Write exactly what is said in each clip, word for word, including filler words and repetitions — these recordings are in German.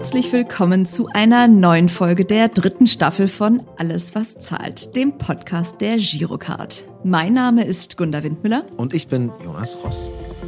Herzlich willkommen zu einer neuen Folge der dritten Staffel von Alles, was zahlt, dem Podcast der Girocard. Mein Name ist Gunda Windmüller. Und ich bin Jonas Ross.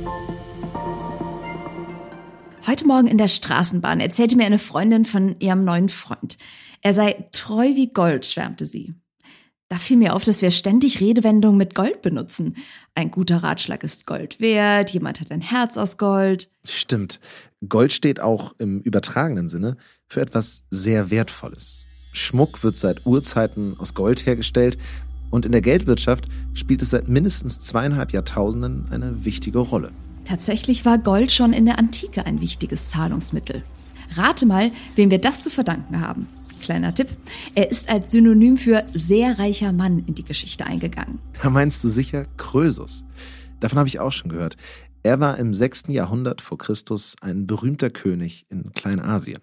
Heute Morgen in der Straßenbahn erzählte mir eine Freundin von ihrem neuen Freund. Er sei treu wie Gold, schwärmte sie. Da fiel mir auf, dass wir ständig Redewendungen mit Gold benutzen. Ein guter Ratschlag ist Gold wert, jemand hat ein Herz aus Gold. Stimmt. Gold steht auch im übertragenen Sinne für etwas sehr Wertvolles. Schmuck wird seit Urzeiten aus Gold hergestellt und in der Geldwirtschaft spielt es seit mindestens zweieinhalb Jahrtausenden eine wichtige Rolle. Tatsächlich war Gold schon in der Antike ein wichtiges Zahlungsmittel. Rate mal, wem wir das zu verdanken haben. Kleiner Tipp, er ist als Synonym für sehr reicher Mann in die Geschichte eingegangen. Da meinst du sicher Krösus. Davon habe ich auch schon gehört. Er war im sechsten Jahrhundert vor Christus ein berühmter König in Kleinasien.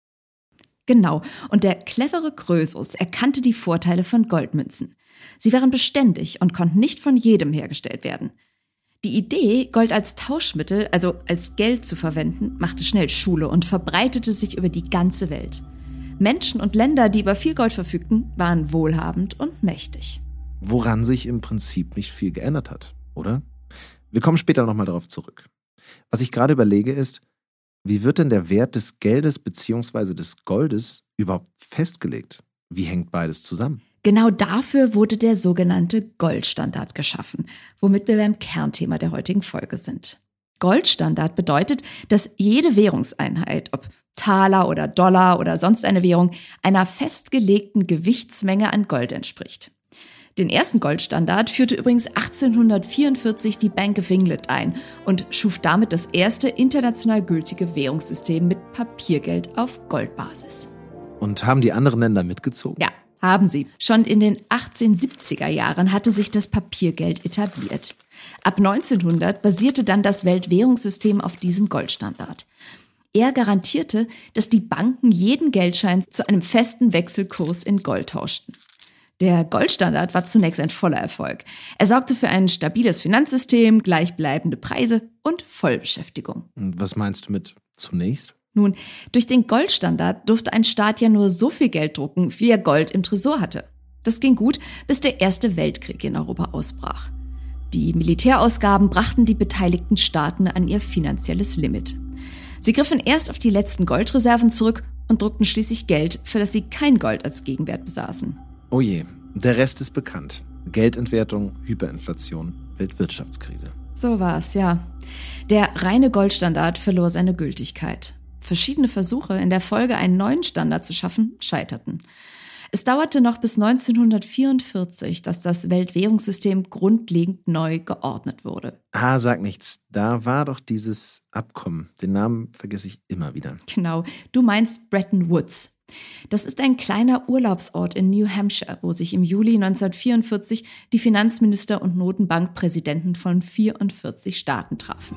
Genau, und der clevere Krösus erkannte die Vorteile von Goldmünzen. Sie waren beständig und konnten nicht von jedem hergestellt werden. Die Idee, Gold als Tauschmittel, also als Geld zu verwenden, machte schnell Schule und verbreitete sich über die ganze Welt. Menschen und Länder, die über viel Gold verfügten, waren wohlhabend und mächtig. Woran sich im Prinzip nicht viel geändert hat, oder? Wir kommen später nochmal darauf zurück. Was ich gerade überlege ist, wie wird denn der Wert des Geldes bzw. des Goldes überhaupt festgelegt? Wie hängt beides zusammen? Genau dafür wurde der sogenannte Goldstandard geschaffen, womit wir beim Kernthema der heutigen Folge sind. Goldstandard bedeutet, dass jede Währungseinheit, ob Taler oder Dollar oder sonst eine Währung, einer festgelegten Gewichtsmenge an Gold entspricht. Den ersten Goldstandard führte übrigens achtzehnhundertvierundvierzig die Bank of England ein und schuf damit das erste international gültige Währungssystem mit Papiergeld auf Goldbasis. Und haben die anderen Länder mitgezogen? Ja, haben sie. Schon in den achtzehnhundertsiebziger Jahren hatte sich das Papiergeld etabliert. Ab neunzehnhundert basierte dann das Weltwährungssystem auf diesem Goldstandard. Er garantierte, dass die Banken jeden Geldschein zu einem festen Wechselkurs in Gold tauschten. Der Goldstandard war zunächst ein voller Erfolg. Er sorgte für ein stabiles Finanzsystem, gleichbleibende Preise und Vollbeschäftigung. Und was meinst du mit zunächst? Nun, durch den Goldstandard durfte ein Staat ja nur so viel Geld drucken, wie er Gold im Tresor hatte. Das ging gut, bis der Erste Weltkrieg in Europa ausbrach. Die Militärausgaben brachten die beteiligten Staaten an ihr finanzielles Limit. Sie griffen erst auf die letzten Goldreserven zurück und druckten schließlich Geld, für das sie kein Gold als Gegenwert besaßen. Oh je, der Rest ist bekannt. Geldentwertung, Hyperinflation, Weltwirtschaftskrise. So war's, ja. Der reine Goldstandard verlor seine Gültigkeit. Verschiedene Versuche, in der Folge einen neuen Standard zu schaffen, scheiterten. Es dauerte noch bis neunzehnhundertvierundvierzig, dass das Weltwährungssystem grundlegend neu geordnet wurde. Ah, sag nichts. Da war doch dieses Abkommen. Den Namen vergesse ich immer wieder. Genau, du meinst Bretton Woods. Das ist ein kleiner Urlaubsort in New Hampshire, wo sich im Juli neunzehnhundertvierundvierzig die Finanzminister und Notenbankpräsidenten von vierundvierzig Staaten trafen.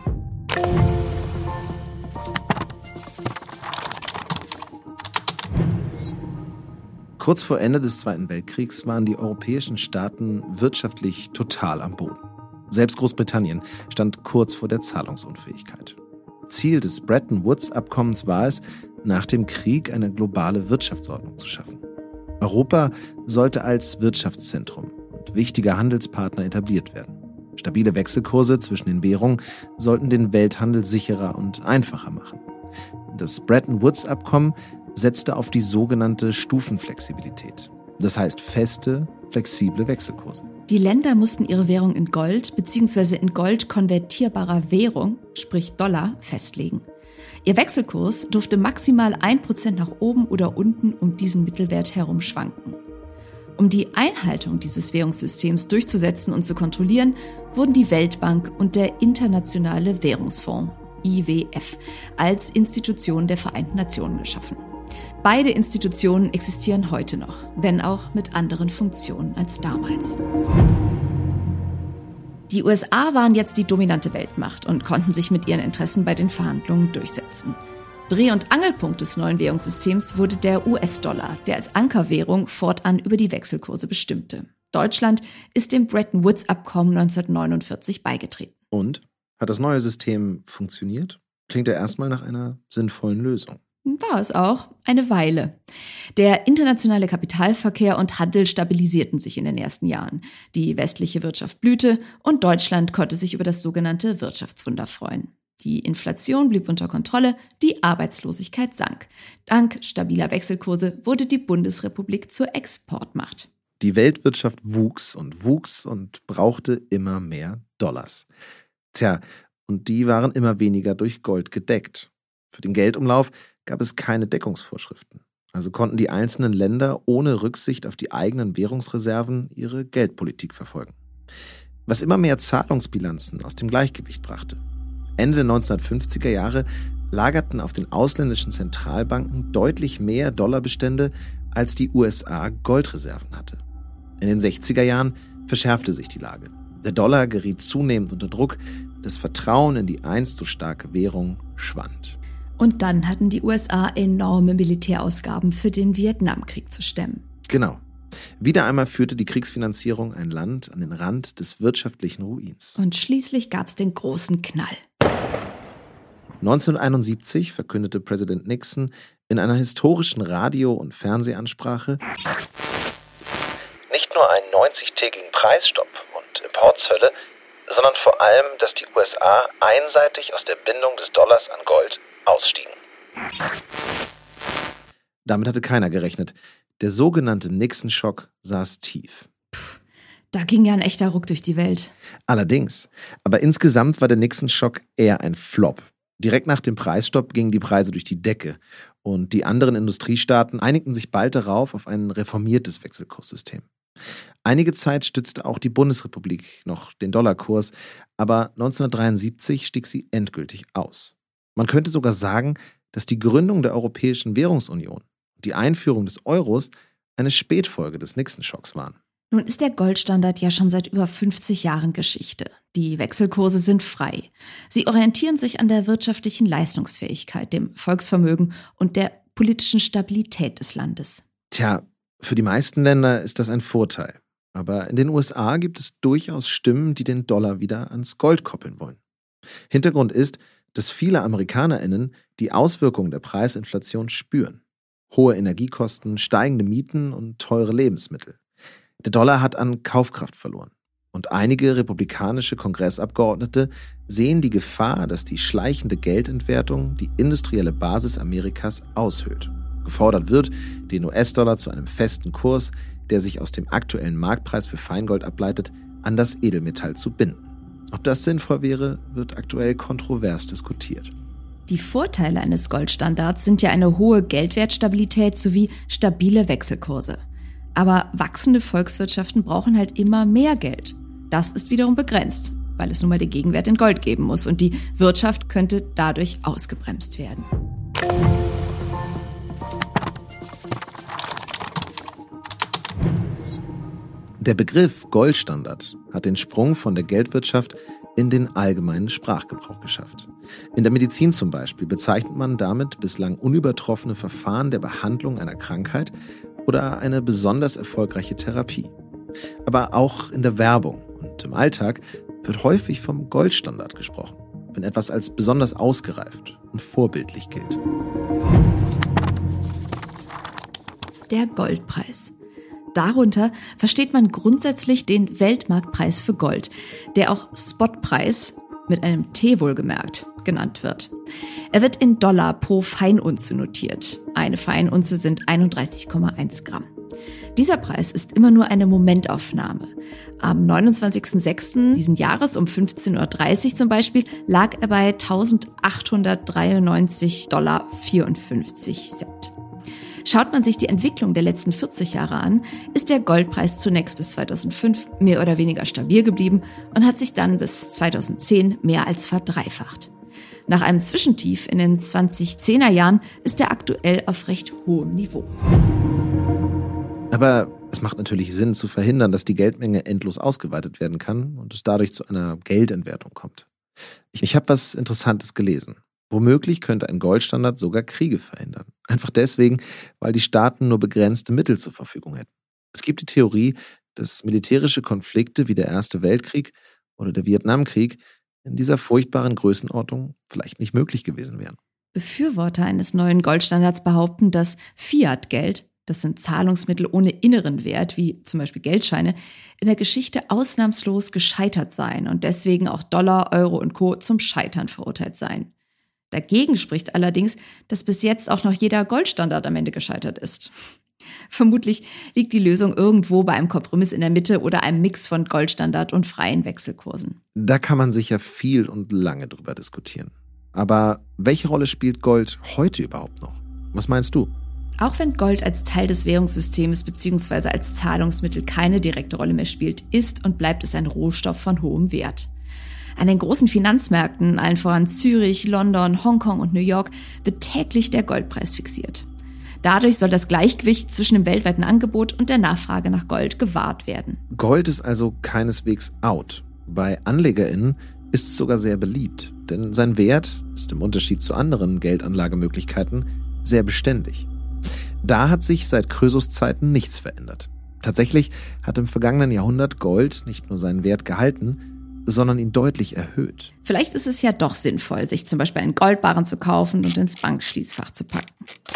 Kurz vor Ende des Zweiten Weltkriegs waren die europäischen Staaten wirtschaftlich total am Boden. Selbst Großbritannien stand kurz vor der Zahlungsunfähigkeit. Ziel des Bretton Woods-Abkommens war es, nach dem Krieg eine globale Wirtschaftsordnung zu schaffen. Europa sollte als Wirtschaftszentrum und wichtiger Handelspartner etabliert werden. Stabile Wechselkurse zwischen den Währungen sollten den Welthandel sicherer und einfacher machen. Das Bretton Woods-Abkommen setzte auf die sogenannte Stufenflexibilität. Das heißt feste, flexible Wechselkurse. Die Länder mussten ihre Währung in Gold bzw. in Gold konvertierbarer Währung, sprich Dollar, festlegen. Ihr Wechselkurs durfte maximal ein Prozent nach oben oder unten um diesen Mittelwert herum schwanken. Um die Einhaltung dieses Währungssystems durchzusetzen und zu kontrollieren, wurden die Weltbank und der Internationale Währungsfonds, I W F, als Institution der Vereinten Nationen geschaffen. Beide Institutionen existieren heute noch, wenn auch mit anderen Funktionen als damals. Die U S A waren jetzt die dominante Weltmacht und konnten sich mit ihren Interessen bei den Verhandlungen durchsetzen. Dreh- und Angelpunkt des neuen Währungssystems wurde der U S-Dollar, der als Ankerwährung fortan über die Wechselkurse bestimmte. Deutschland ist dem Bretton Woods-Abkommen neunzehnhundertneunundvierzig beigetreten. Und? Hat das neue System funktioniert? Klingt ja erstmal nach einer sinnvollen Lösung. War es auch, eine Weile. Der internationale Kapitalverkehr und Handel stabilisierten sich in den ersten Jahren. Die westliche Wirtschaft blühte und Deutschland konnte sich über das sogenannte Wirtschaftswunder freuen. Die Inflation blieb unter Kontrolle, die Arbeitslosigkeit sank. Dank stabiler Wechselkurse wurde die Bundesrepublik zur Exportmacht. Die Weltwirtschaft wuchs und wuchs und brauchte immer mehr Dollars. Tja, und die waren immer weniger durch Gold gedeckt. Für den Geldumlauf gab es keine Deckungsvorschriften. Also konnten die einzelnen Länder ohne Rücksicht auf die eigenen Währungsreserven ihre Geldpolitik verfolgen. Was immer mehr Zahlungsbilanzen aus dem Gleichgewicht brachte. Ende der neunzehnhundertfünfziger Jahre lagerten auf den ausländischen Zentralbanken deutlich mehr Dollarbestände, als die U S A Goldreserven hatte. In den sechziger Jahren verschärfte sich die Lage. Der Dollar geriet zunehmend unter Druck, das Vertrauen in die einst so starke Währung schwand. Und dann hatten die U S A enorme Militärausgaben für den Vietnamkrieg zu stemmen. Genau. Wieder einmal führte die Kriegsfinanzierung ein Land an den Rand des wirtschaftlichen Ruins. Und schließlich gab es den großen Knall. neunzehnhunderteinundsiebzig verkündete Präsident Nixon in einer historischen Radio- und Fernsehansprache: Nicht nur einen neunzigtägigen Preisstopp und Importzölle, sondern vor allem, dass die U S A einseitig aus der Bindung des Dollars an Gold ausstiegen. Damit hatte keiner gerechnet. Der sogenannte Nixon-Schock saß tief. Puh, da ging ja ein echter Ruck durch die Welt. Allerdings. Aber insgesamt war der Nixon-Schock eher ein Flop. Direkt nach dem Preisstopp gingen die Preise durch die Decke. Und die anderen Industriestaaten einigten sich bald darauf auf ein reformiertes Wechselkurssystem. Einige Zeit stützte auch die Bundesrepublik noch den Dollarkurs, aber neunzehnhundertdreiundsiebzig stieg sie endgültig aus. Man könnte sogar sagen, dass die Gründung der Europäischen Währungsunion und die Einführung des Euros eine Spätfolge des Nixon-Schocks waren. Nun ist der Goldstandard ja schon seit über fünfzig Jahren Geschichte. Die Wechselkurse sind frei. Sie orientieren sich an der wirtschaftlichen Leistungsfähigkeit, dem Volksvermögen und der politischen Stabilität des Landes. Tja, für die meisten Länder ist das ein Vorteil. Aber in den U S A gibt es durchaus Stimmen, die den Dollar wieder ans Gold koppeln wollen. Hintergrund ist, dass viele AmerikanerInnen die Auswirkungen der Preisinflation spüren. Hohe Energiekosten, steigende Mieten und teure Lebensmittel. Der Dollar hat an Kaufkraft verloren. Und einige republikanische Kongressabgeordnete sehen die Gefahr, dass die schleichende Geldentwertung die industrielle Basis Amerikas aushöhlt. Gefordert wird, den U S-Dollar zu einem festen Kurs, der sich aus dem aktuellen Marktpreis für Feingold ableitet, an das Edelmetall zu binden. Ob das sinnvoll wäre, wird aktuell kontrovers diskutiert. Die Vorteile eines Goldstandards sind ja eine hohe Geldwertstabilität sowie stabile Wechselkurse. Aber wachsende Volkswirtschaften brauchen halt immer mehr Geld. Das ist wiederum begrenzt, weil es nun mal den Gegenwert in Gold geben muss und die Wirtschaft könnte dadurch ausgebremst werden. Der Begriff Goldstandard hat den Sprung von der Geldwirtschaft in den allgemeinen Sprachgebrauch geschafft. In der Medizin zum Beispiel bezeichnet man damit bislang unübertroffene Verfahren der Behandlung einer Krankheit oder eine besonders erfolgreiche Therapie. Aber auch in der Werbung und im Alltag wird häufig vom Goldstandard gesprochen, wenn etwas als besonders ausgereift und vorbildlich gilt. Der Goldpreis. Darunter versteht man grundsätzlich den Weltmarktpreis für Gold, der auch Spotpreis, mit einem T wohlgemerkt, genannt wird. Er wird in Dollar pro Feinunze notiert. Eine Feinunze sind einunddreißig Komma eins Gramm. Dieser Preis ist immer nur eine Momentaufnahme. Am neunundzwanzigsten sechsten diesen Jahres um fünfzehn Uhr dreißig zum Beispiel lag er bei eintausendachthundertdreiundneunzig Komma vierundfünfzig Dollar. Schaut man sich die Entwicklung der letzten vierzig Jahre an, ist der Goldpreis zunächst bis zweitausendfünf mehr oder weniger stabil geblieben und hat sich dann bis zweitausendzehn mehr als verdreifacht. Nach einem Zwischentief in den zweitausendzehner Jahren ist er aktuell auf recht hohem Niveau. Aber es macht natürlich Sinn, zu verhindern, dass die Geldmenge endlos ausgeweitet werden kann und es dadurch zu einer Geldentwertung kommt. Ich, ich habe was Interessantes gelesen. Womöglich könnte ein Goldstandard sogar Kriege verhindern. Einfach deswegen, weil die Staaten nur begrenzte Mittel zur Verfügung hätten. Es gibt die Theorie, dass militärische Konflikte wie der Erste Weltkrieg oder der Vietnamkrieg in dieser furchtbaren Größenordnung vielleicht nicht möglich gewesen wären. Befürworter eines neuen Goldstandards behaupten, dass Fiat-Geld, das sind Zahlungsmittel ohne inneren Wert, wie zum Beispiel Geldscheine, in der Geschichte ausnahmslos gescheitert seien und deswegen auch Dollar, Euro und Co. zum Scheitern verurteilt seien. Dagegen spricht allerdings, dass bis jetzt auch noch jeder Goldstandard am Ende gescheitert ist. Vermutlich liegt die Lösung irgendwo bei einem Kompromiss in der Mitte oder einem Mix von Goldstandard und freien Wechselkursen. Da kann man sicher viel und lange drüber diskutieren. Aber welche Rolle spielt Gold heute überhaupt noch? Was meinst du? Auch wenn Gold als Teil des Währungssystems bzw. als Zahlungsmittel keine direkte Rolle mehr spielt, ist und bleibt es ein Rohstoff von hohem Wert. An den großen Finanzmärkten, allen voran Zürich, London, Hongkong und New York, wird täglich der Goldpreis fixiert. Dadurch soll das Gleichgewicht zwischen dem weltweiten Angebot und der Nachfrage nach Gold gewahrt werden. Gold ist also keineswegs out. Bei AnlegerInnen ist es sogar sehr beliebt, denn sein Wert ist im Unterschied zu anderen Geldanlagemöglichkeiten sehr beständig. Da hat sich seit Krösus Zeiten nichts verändert. Tatsächlich hat im vergangenen Jahrhundert Gold nicht nur seinen Wert gehalten, sondern ihn deutlich erhöht. Vielleicht ist es ja doch sinnvoll, sich zum Beispiel einen Goldbarren zu kaufen und ins Bankschließfach zu packen.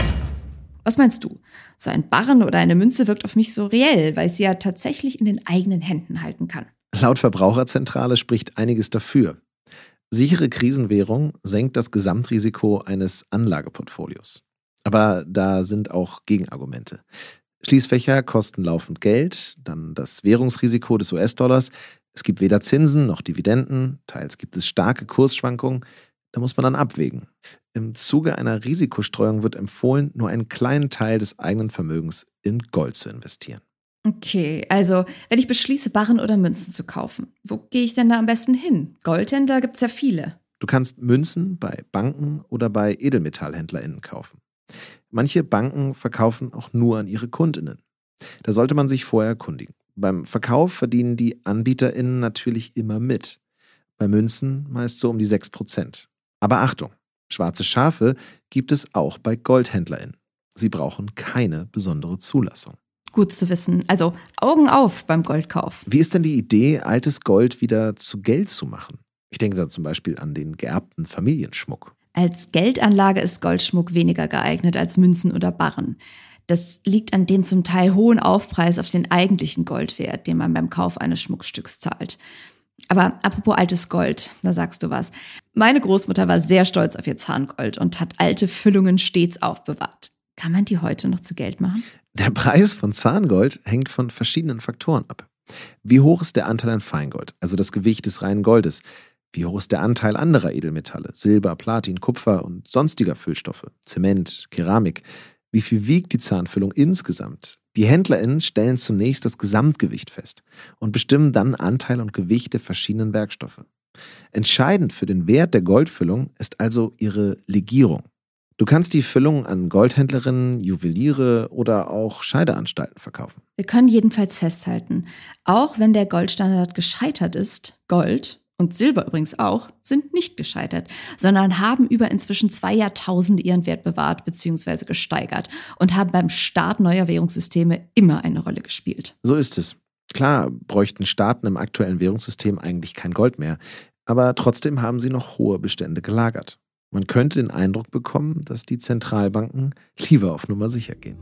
Was meinst du? So ein Barren oder eine Münze wirkt auf mich so reell, weil ich sie ja tatsächlich in den eigenen Händen halten kann. Laut Verbraucherzentrale spricht einiges dafür. Sichere Krisenwährung senkt das Gesamtrisiko eines Anlageportfolios. Aber da sind auch Gegenargumente. Schließfächer kosten laufend Geld, dann das Währungsrisiko des U S-Dollars. Es gibt weder Zinsen noch Dividenden, teils gibt es starke Kursschwankungen. Da muss man dann abwägen. Im Zuge einer Risikostreuung wird empfohlen, nur einen kleinen Teil des eigenen Vermögens in Gold zu investieren. Okay, also wenn ich beschließe, Barren oder Münzen zu kaufen, wo gehe ich denn da am besten hin? Goldhändler gibt's ja viele. Du kannst Münzen bei Banken oder bei EdelmetallhändlerInnen kaufen. Manche Banken verkaufen auch nur an ihre KundInnen. Da sollte man sich vorher erkundigen. Beim Verkauf verdienen die AnbieterInnen natürlich immer mit. Bei Münzen meist so um die sechs Prozent. Aber Achtung, schwarze Schafe gibt es auch bei GoldhändlerInnen. Sie brauchen keine besondere Zulassung. Gut zu wissen. Also Augen auf beim Goldkauf. Wie ist denn die Idee, altes Gold wieder zu Geld zu machen? Ich denke da zum Beispiel an den geerbten Familienschmuck. Als Geldanlage ist Goldschmuck weniger geeignet als Münzen oder Barren. Das liegt an dem zum Teil hohen Aufpreis auf den eigentlichen Goldwert, den man beim Kauf eines Schmuckstücks zahlt. Aber apropos altes Gold, da sagst du was. Meine Großmutter war sehr stolz auf ihr Zahngold und hat alte Füllungen stets aufbewahrt. Kann man die heute noch zu Geld machen? Der Preis von Zahngold hängt von verschiedenen Faktoren ab. Wie hoch ist der Anteil an Feingold, also das Gewicht des reinen Goldes? Wie hoch ist der Anteil anderer Edelmetalle, Silber, Platin, Kupfer und sonstiger Füllstoffe, Zement, Keramik? Wie viel wiegt die Zahnfüllung insgesamt? Die HändlerInnen stellen zunächst das Gesamtgewicht fest und bestimmen dann Anteil und Gewicht der verschiedenen Werkstoffe. Entscheidend für den Wert der Goldfüllung ist also ihre Legierung. Du kannst die Füllung an Goldhändlerinnen, Juweliere oder auch Scheideanstalten verkaufen. Wir können jedenfalls festhalten, auch wenn der Goldstandard gescheitert ist, Gold und Silber übrigens auch, sind nicht gescheitert, sondern haben über inzwischen zwei Jahrtausende ihren Wert bewahrt bzw. gesteigert und haben beim Start neuer Währungssysteme immer eine Rolle gespielt. So ist es. Klar bräuchten Staaten im aktuellen Währungssystem eigentlich kein Gold mehr, aber trotzdem haben sie noch hohe Bestände gelagert. Man könnte den Eindruck bekommen, dass die Zentralbanken lieber auf Nummer sicher gehen.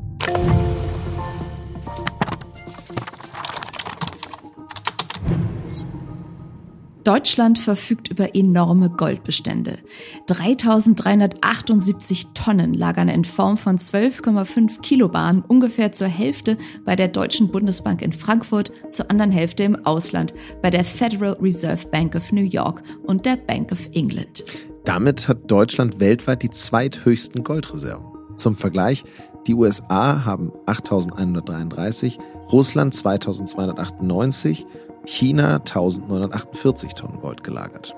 Deutschland verfügt über enorme Goldbestände. dreitausenddreihundertachtundsiebzig Tonnen lagern in Form von zwölf Komma fünf Kilobarren ungefähr zur Hälfte bei der Deutschen Bundesbank in Frankfurt, zur anderen Hälfte im Ausland bei der Federal Reserve Bank of New York und der Bank of England. Damit hat Deutschland weltweit die zweithöchsten Goldreserven. Zum Vergleich, die U S A haben achttausendeinhundertdreiunddreißig, Russland zweitausendzweihundertachtundneunzig, China eintausendneunhundertachtundvierzig Tonnen Gold gelagert.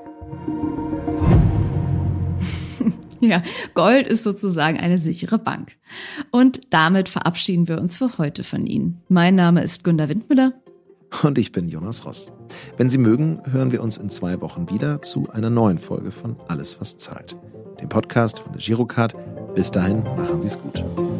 Ja, Gold ist sozusagen eine sichere Bank. Und damit verabschieden wir uns für heute von Ihnen. Mein Name ist Gunda Windmüller. Und ich bin Jonas Ross. Wenn Sie mögen, hören wir uns in zwei Wochen wieder zu einer neuen Folge von Alles, was zahlt, dem Podcast von der Girocard. Bis dahin, machen Sie es gut.